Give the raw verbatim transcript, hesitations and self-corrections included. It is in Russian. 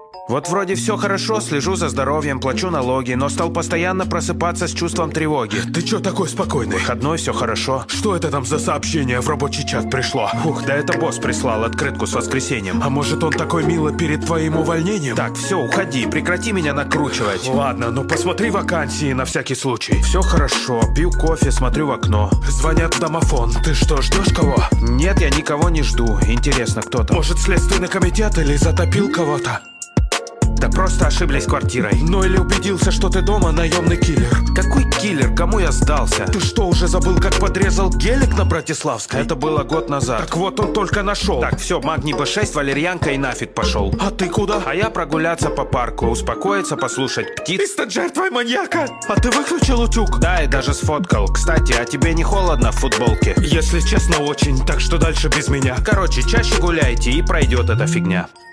Вот вроде все хорошо, слежу за здоровьем, плачу налоги, но стал постоянно просыпаться с чувством тревоги. Ты чё такой спокойный? Выходной, все хорошо. Что это там за сообщение в рабочий чат пришло? Ух, да это босс прислал открытку с воскресеньем. А может он такой милый перед твоим увольнением? Так, все, уходи, прекрати меня накручивать. Ладно, ну посмотри вакансии на всякий случай. Все хорошо, пью кофе, смотрю в окно. Звонят в домофон. Ты что, ждешь кого? Нет, я никого не жду. Интересно, кто там? Может, следственный комитет или затопил кого-то? Да просто ошиблись квартирой. Ну или убедился, что ты дома, наемный киллер. Какой киллер? Кому я сдался? Ты что, уже забыл, как подрезал гелик на Братиславской? Это было год назад. Так вот он только нашел. Так, все, магний бэ шесть, валерьянка и нафиг пошел. А ты куда? А я прогуляться по парку, успокоиться, послушать птиц. Ты стать жертвой маньяка. А ты выключил утюг? Да, и даже сфоткал. Кстати, а тебе не холодно в футболке? Если честно, очень. Так что дальше без меня. Короче, чаще гуляйте, и пройдет эта фигня.